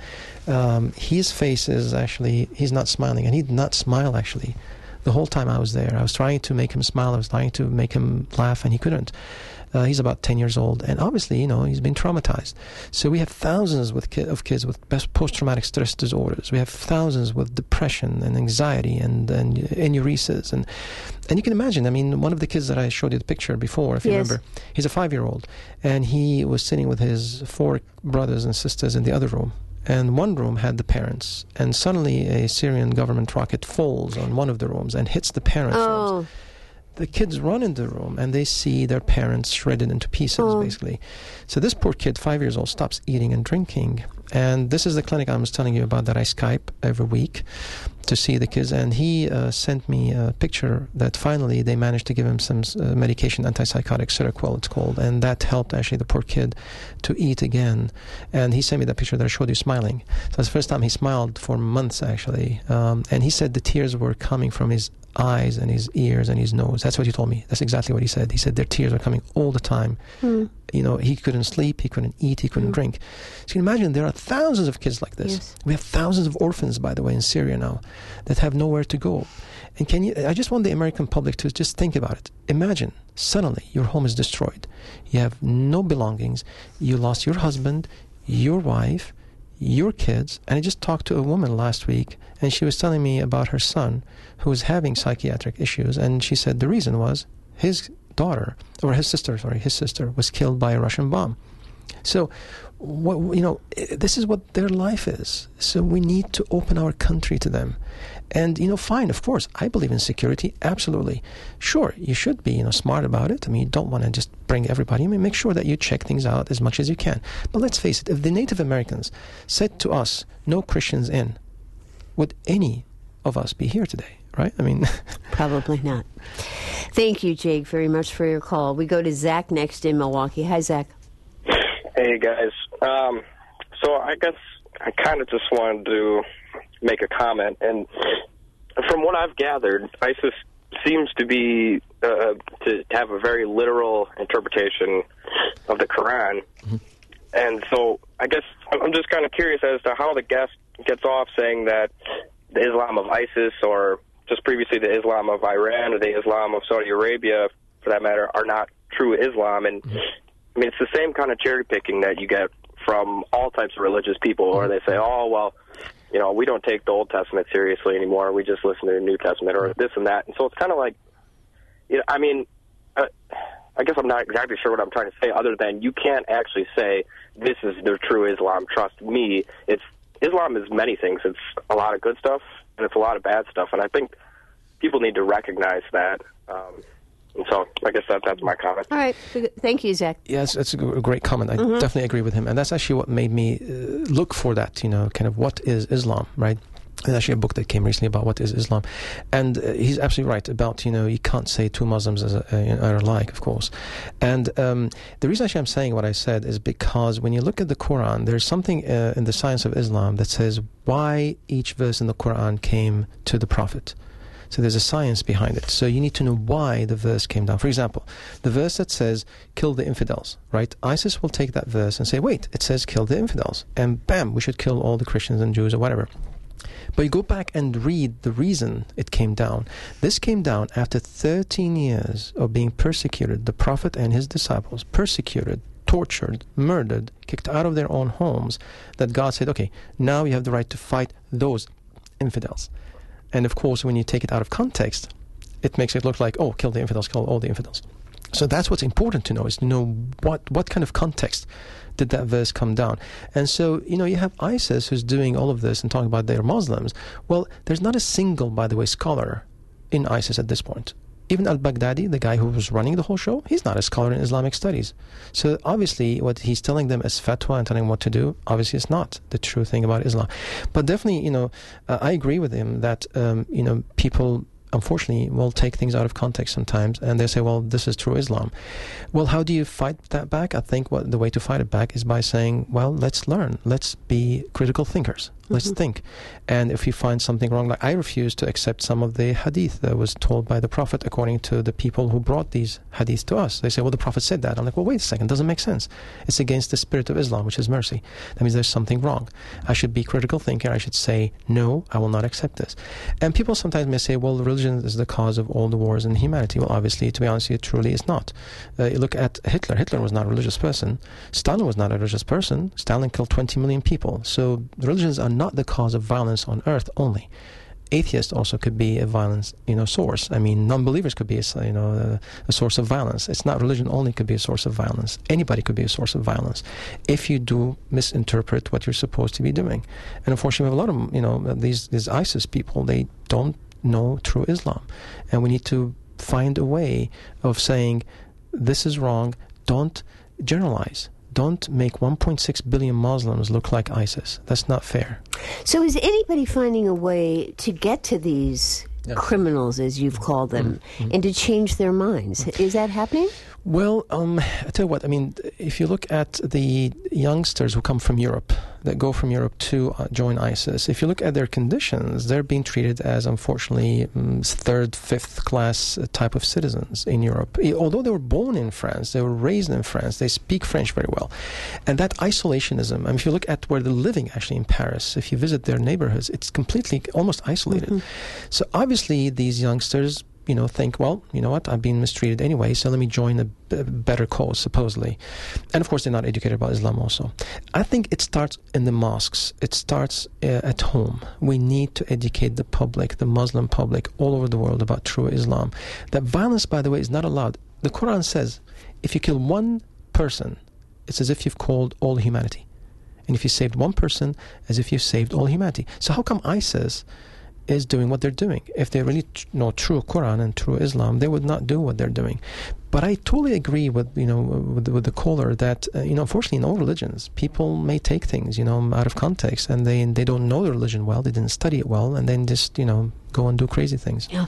his face is actually, he's not smiling. And he did not smile, actually. The whole time I was there, I was trying to make him smile. I was trying to make him laugh, and he couldn't. He's about 10 years old, and obviously, he's been traumatized. So we have thousands of kids with post-traumatic stress disorders. We have thousands with depression and anxiety and enuresis. And you can imagine, I mean, one of the kids that I showed you the picture before, if you remember, he's a 5-year-old, and he was sitting with his 4 brothers and sisters in the other room. And one room had the parents, and suddenly a Syrian government rocket falls on one of the rooms and hits the parents' rooms. The kids run into the room and they see their parents shredded into pieces, basically. So this poor kid, 5 years old, stops eating and drinking. And this is the clinic I was telling you about that I Skype every week to see the kids. And he sent me a picture that finally they managed to give him some medication, antipsychotic, Seroquel it's called. And that helped actually the poor kid to eat again. And he sent me that picture that I showed you smiling. So it's the first time he smiled for months, actually. And he said the tears were coming from his eyes and his ears and his nose. That's what he told me. That's exactly what he said. He said their tears are coming all the time. He couldn't sleep, he couldn't eat, he couldn't drink. So you can imagine there are thousands of kids like this. Yes. We have thousands of orphans, by the way, in Syria now that have nowhere to go. And I just want the American public to just think about it. Imagine suddenly your home is destroyed. You have no belongings. You lost your husband, your wife, your kids. And I just talked to a woman last week, and she was telling me about her son who was having psychiatric issues. And she said the reason was his sister was killed by a Russian bomb. So, this is what their life is. So we need to open our country to them. And, fine, of course, I believe in security, absolutely. Sure, you should be, smart about it. I mean, you don't want to just bring everybody. I mean, make sure that you check things out as much as you can. But let's face it, if the Native Americans said to us, no Christians in, would any of us be here today, right? I mean... Probably not. Thank you, Jake, very much for your call. We go to Zach next in Milwaukee. Hi, Zach. Hey, guys. So I guess I kind of just wanted to make a comment. And from what I've gathered, ISIS seems to be to have a very literal interpretation of the Quran. Mm-hmm. And so I guess I'm just kind of curious as to how the guest gets off saying that the Islam of ISIS, or just previously the Islam of Iran or the Islam of Saudi Arabia, for that matter, are not true Islam. And I mean, it's the same kind of cherry picking that you get from all types of religious people, where they say, oh, well, we don't take the Old Testament seriously anymore. We just listen to the New Testament, or this and that. And so it's kind of like, I guess I'm not exactly sure what I'm trying to say, other than you can't actually say this is the true Islam. Trust me. Islam is many things. It's a lot of good stuff, and it's a lot of bad stuff. And I think people need to recognize that. And so I guess that's my comment. All right. Thank you, Zach. Yes, that's a great comment. I definitely agree with him. And that's actually what made me look for that, kind of what is Islam, right? There's actually a book that came recently about what is Islam. And he's absolutely right about, you can't say two Muslims are alike, of course. And the reason actually I'm saying what I said is because when you look at the Quran, there's something in the science of Islam that says why each verse in the Quran came to the Prophet. So there's a science behind it. So you need to know why the verse came down. For example, the verse that says, kill the infidels, right? ISIS will take that verse and say, wait, it says kill the infidels. And bam, we should kill all the Christians and Jews or whatever. But you go back and read the reason it came down. This came down after 13 years of being persecuted. The Prophet and his disciples persecuted, tortured, murdered, kicked out of their own homes, that God said, okay, now you have the right to fight those infidels. And of course, when you take it out of context, it makes it look like, oh, kill the infidels, kill all the infidels. So that's what's important to know, is to know what kind of context did that verse come down. And so, you have ISIS who's doing all of this and talking about they're Muslims. Well, there's not a single, by the way, scholar in ISIS at this point. Even al-Baghdadi, the guy who was running the whole show, he's not a scholar in Islamic studies. So obviously what he's telling them as fatwa and telling them what to do, obviously it's not the true thing about Islam. But definitely, I agree with him that, people unfortunately will take things out of context sometimes, and they say, well, this is true Islam. Well, how do you fight that back? I think the way to fight it back is by saying, well, let's learn. Let's be critical thinkers. Let's think. And if you find something wrong, like I refuse to accept some of the hadith that was told by the Prophet according to the people who brought these hadiths to us. They say, well, the Prophet said that. I'm like, well, wait a second, it doesn't make sense. It's against the spirit of Islam, which is mercy. That means there's something wrong. I should be critical thinker. I should say, no, I will not accept this. And people sometimes may say, well, religion is the cause of all the wars in humanity. Well, obviously, to be honest with you, truly is not. You look at Hitler. Hitler was not a religious person. Stalin was not a religious person. Stalin killed 20 million people. So religions are not the cause of violence on earth only. Atheists also could be a violence, source. I mean, non-believers could be a source of violence. It's not religion only could be a source of violence. Anybody could be a source of violence if you do misinterpret what you're supposed to be doing. And unfortunately, we have a lot of these ISIS people. They don't know true Islam, and we need to find a way of saying this is wrong. Don't generalize. Don't make 1.6 billion Muslims look like ISIS. That's not fair. So is anybody finding a way to get to these criminals, as you've called them, and to change their minds? Is that happening? Well, I tell you what, I mean, if you look at the youngsters who come from Europe, that go from Europe to join ISIS, if you look at their conditions, they're being treated as, unfortunately, third, fifth class type of citizens in Europe. Although they were born in France, they were raised in France, they speak French very well. And that isolationism, I mean, if you look at where they're living actually in Paris, if you visit their neighborhoods, it's completely, almost isolated. So obviously these youngsters, think, well, you know what, I'm being mistreated anyway, so let me join a better cause, supposedly. And of course, they're not educated about Islam also. I think it starts in the mosques. It starts at home. We need to educate the public, the Muslim public, all over the world about true Islam. That violence, by the way, is not allowed. The Quran says, if you kill one person, it's as if you've killed all humanity. And if you saved one person, as if you've saved all humanity. So how come ISIS is doing what they're doing? If they really know true Quran and true Islam, they would not do what they're doing. But I totally agree with with the caller that unfortunately in all religions people may take things out of context, and they don't know the religion well, they didn't study it well, and then just go and do crazy things. Yeah.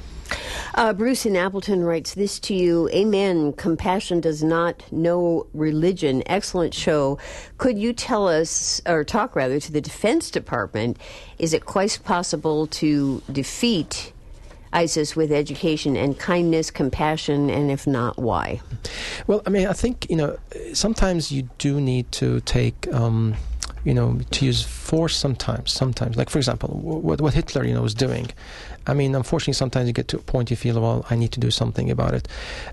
Bruce in Appleton writes this to you: Amen. Compassion does not know religion. Excellent show. Could you tell us, or talk rather, to the Defense Department? Is it quite possible to defeat ISIS with education and kindness, compassion, and if not, why? Well, I mean, I think, sometimes you do need to take, to use force sometimes. Like, for example, what Hitler, was doing. I mean, unfortunately, sometimes you get to a point you feel, well, I need to do something about it.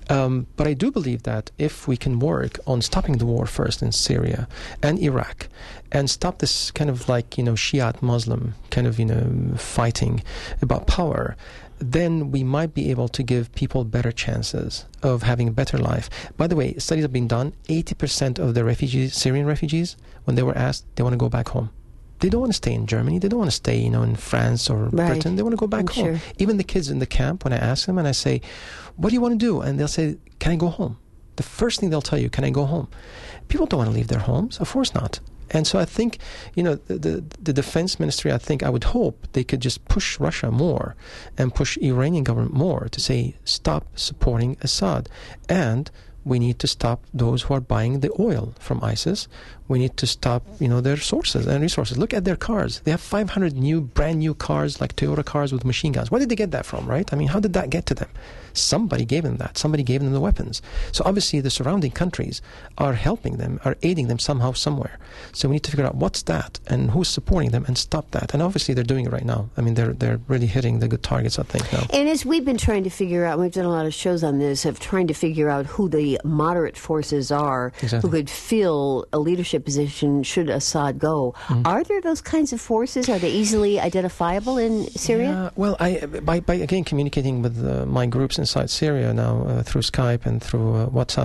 But I do believe that if we can work on stopping the war first in Syria and Iraq, and stop this kind of like, Shiite Muslim kind of, fighting about power, then we might be able to give people better chances of having a better life. By the way, studies have been done. 80% of the refugees, Syrian refugees, when they were asked, they want to go back home. They don't want to stay in Germany. They don't want to stay, in France or Britain. They want to go back home. Sure. Even the kids in the camp, when I ask them and I say, what do you want to do? And they'll say, can I go home? The first thing they'll tell you, can I go home? People don't want to leave their homes. Of course not. And so I think, the defense ministry, I would hope they could just push Russia more and push Iranian government more to say, stop supporting Assad. And we need to stop those who are buying the oil from ISIS. We need to stop, their sources and resources. Look at their cars. They have 500 brand new cars, like Toyota cars with machine guns. Where did they get that from, right? I mean, how did that get to them? Somebody gave them that. Somebody gave them the weapons. So obviously the surrounding countries are helping them, are aiding them somehow, somewhere. So we need to figure out what's that and who's supporting them and stop that. And obviously they're doing it right now. I mean, they're really hitting the good targets, I think, now. And as we've been trying to figure out, we've done a lot of shows on this, of trying to figure out who the moderate forces are, who could fill a leadership leadership position should Assad go. Are there those kinds of forces? Are they easily identifiable in Syria? Yeah, well, by again communicating with my groups inside Syria now through Skype and through WhatsApp,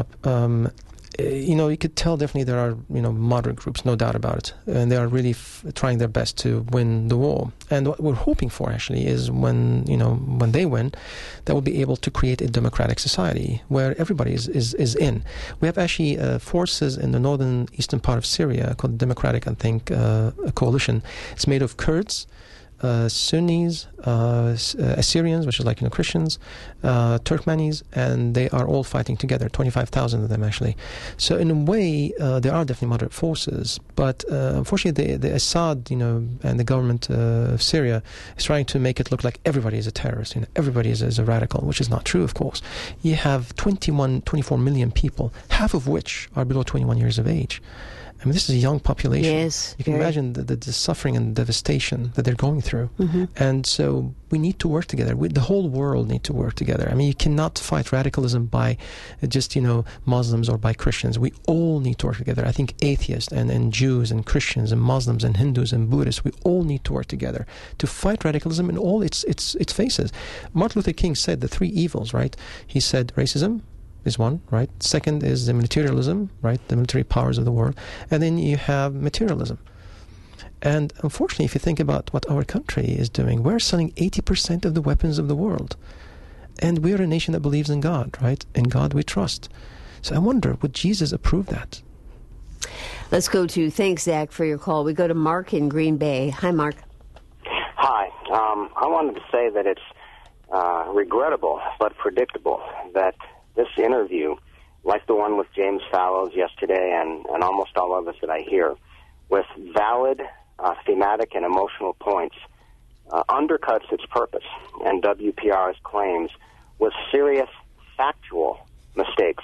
you could tell definitely there are moderate groups, no doubt about it, and they are really trying their best to win the war. And what we're hoping for actually is when they win, they will be able to create a democratic society where everybody is in. We have actually forces in the northern eastern part of Syria called the Democratic, I think, Coalition. It's made of Kurds, Sunnis, Assyrians, which is like Christians, Turkmenis, and they are all fighting together. 25,000 of them actually. So in a way, there are definitely moderate forces, but unfortunately, the Assad, and the government of Syria is trying to make it look like everybody is a terrorist. Everybody is a radical, which is not true, of course. You have 24 million people, half of which are below 21 years of age. I mean, this is a young population. Yes, you can imagine the suffering and devastation that they're going through. And so we need to work together. The whole world need to work together. I mean, you cannot fight radicalism by just, Muslims or by Christians. We all need to work together. I think atheists and Jews and Christians and Muslims and Hindus and Buddhists, we all need to work together to fight radicalism in all its faces. Martin Luther King said the three evils, right? He said racism is one, right? Second is the militarism, right? The military powers of the world. And then you have materialism. And unfortunately, if you think about what our country is doing, we're selling 80% of the weapons of the world. And we're a nation that believes in God, right? In God we trust. So I wonder, would Jesus approve that? Let's go to, thanks, Zach, for your call. We go to Mark in Green Bay. Hi, Mark. Hi. I wanted to say that it's regrettable but predictable that this interview, like the one with James Fallows yesterday and almost all of us that I hear, with valid thematic and emotional points, undercuts its purpose and WPR's claims with serious factual mistakes.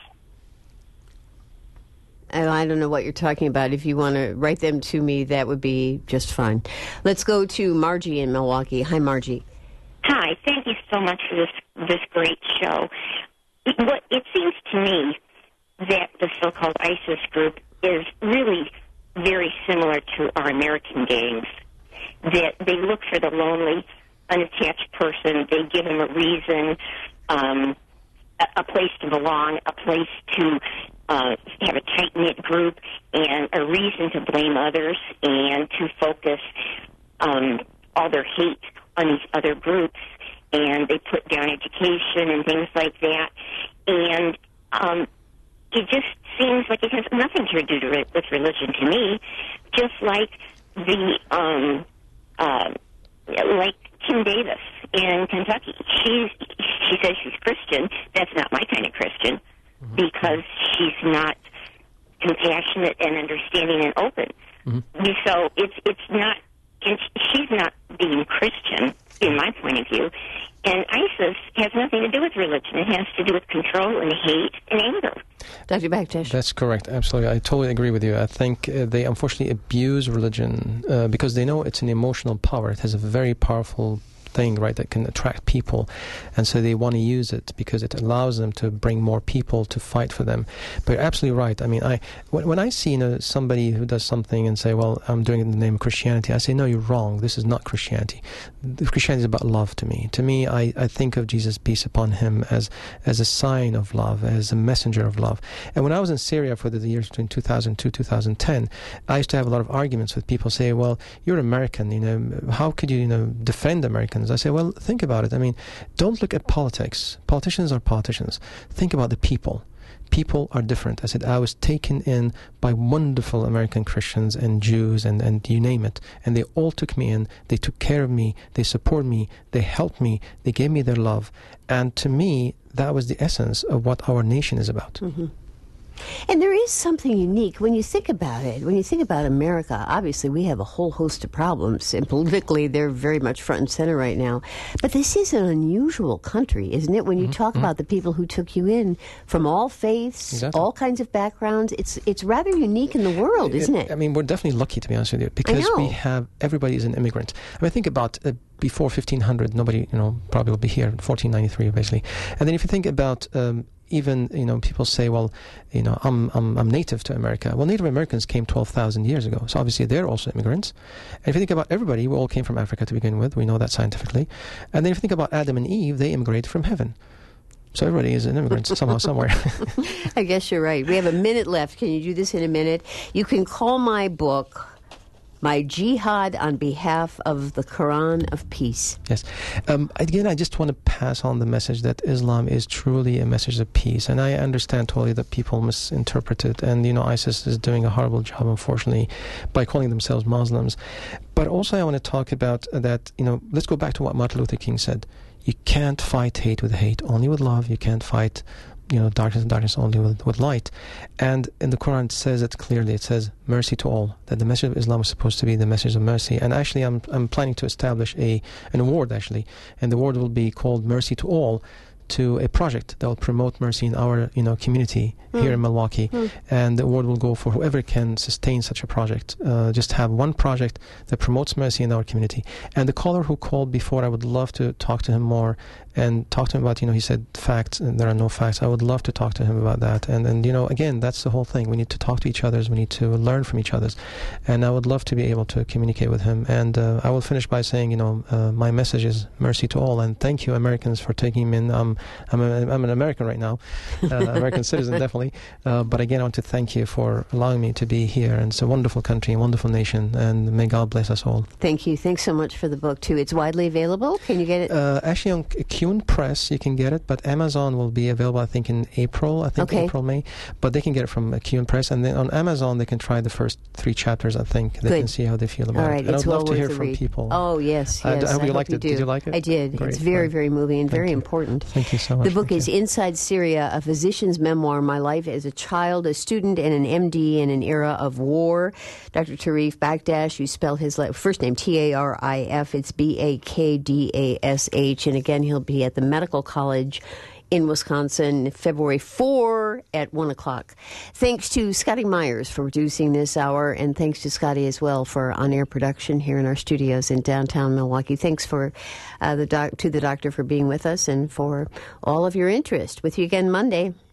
I don't know what you're talking about. If you want to write them to me, that would be just fine. Let's go to Margie in Milwaukee. Hi, Margie. Hi. Thank you so much for this great show. It seems to me that the so-called ISIS group is really very similar to our American gangs, that they look for the lonely, unattached person. They give him a reason, a place to belong, a place to have a tight-knit group, and a reason to blame others and to focus all their hate on these other groups. And they put down education and things like that. And it just seems like it has nothing to do with religion to me, just like like Kim Davis in Kentucky. She says she's Christian. That's not my kind of Christian, because she's not compassionate and understanding and open. So it's not, and she's not being Christian, in my point of view. And ISIS has nothing to do with religion. It has to do with control and hate and anger. Dr. Baktash. That's correct. Absolutely. I totally agree with you. I think they unfortunately abuse religion because they know it's an emotional power. It has a very powerful thing, right, that can attract people, and so they want to use it because it allows them to bring more people to fight for them. But you're absolutely right. I mean, when I see somebody who does something and say, well, I'm doing it in the name of Christianity, I say, no, you're wrong. This is not Christianity. Christianity is about love to me. To me, I think of Jesus, peace upon him, as a sign of love, as a messenger of love. And when I was in Syria for the years between 2002 2010, I used to have a lot of arguments with people say, well, you're American, how could you, defend Americans? I say, well, think about it. I mean, don't look at politics. Politicians are politicians. Think about the people. People are different. I said, I was taken in by wonderful American Christians and Jews and you name it. And they all took me in. They took care of me. They supported me. They helped me. They gave me their love. And to me, that was the essence of what our nation is about. And there is something unique when you think about it. When you think about America, obviously we have a whole host of problems, and politically they're very much front and center right now. But this is an unusual country, isn't it? When you talk about the people who took you in from all faiths, all kinds of backgrounds, it's rather unique in the world, isn't it? I mean, we're definitely lucky, to be honest with you, because we have, everybody is an immigrant. I mean, think about before 1500, nobody, probably will be here, 1493 basically. And then if you think about even, people say, well, I'm native to America. Well, Native Americans came 12,000 years ago, so obviously they're also immigrants. And if you think about everybody, we all came from Africa to begin with. We know that scientifically. And then if you think about Adam and Eve, they immigrated from heaven. So everybody is an immigrant somehow, somewhere. I guess you're right. We have a minute left. Can you do this in a minute? You can call my book My Jihad on Behalf of the Quran of Peace. Yes. Again, I just want to pass on the message that Islam is truly a message of peace. And I understand totally that people misinterpret it. And, ISIS is doing a horrible job, unfortunately, by calling themselves Muslims. But also I want to talk about that, let's go back to what Martin Luther King said. You can't fight hate with hate, only with love. You can't fight darkness and darkness only with light. And in the Quran it says it clearly. It says mercy to all, that the message of Islam is supposed to be the message of mercy. And actually I'm planning to establish an award, actually, and the award will be called Mercy to All, to a project that will promote mercy in our community here in Milwaukee. And the award will go for whoever can sustain such a project. Just have one project that promotes mercy in our community. And the caller who called before, I would love to talk to him more and talk to him about, he said facts, and there are no facts. I would love to talk to him about that. And again, that's the whole thing. We need to talk to each other. We need to learn from each other. And I would love to be able to communicate with him. And I will finish by saying, my message is mercy to all. And thank you, Americans, for taking me in. I'm an American right now, American citizen, definitely. But again, I want to thank you for allowing me to be here. And it's a wonderful country, a wonderful nation. And may God bless us all. Thank you. Thanks so much for the book, too. It's widely available. Can you get it? Actually, on Kuhn Press, you can get it, but Amazon will be available, I think, in April. April, May. But they can get it from Kuhn Press. And then on Amazon, they can try the first 3 chapters, I think. They can see how they feel about all right. it. And It's I'd love to hear worth from read. people. Oh, yes. I hope you liked it. Did you like it? I did. Great. It's very, very moving and very you. important. Thank you so much. The book is Inside Syria, A Physician's Memoir, My Life as a Child, a Student, and an MD in an Era of War. Dr. Tarif Bakdash, you spell his first name Tarif, it's Bakdash. And again, he'll be at the Medical College in Wisconsin, February 4 at 1 o'clock. Thanks to Scotty Myers for producing this hour, and thanks to Scotty as well for on-air production here in our studios in downtown Milwaukee. Thanks to the doctor for being with us and for all of your interest. With you again Monday.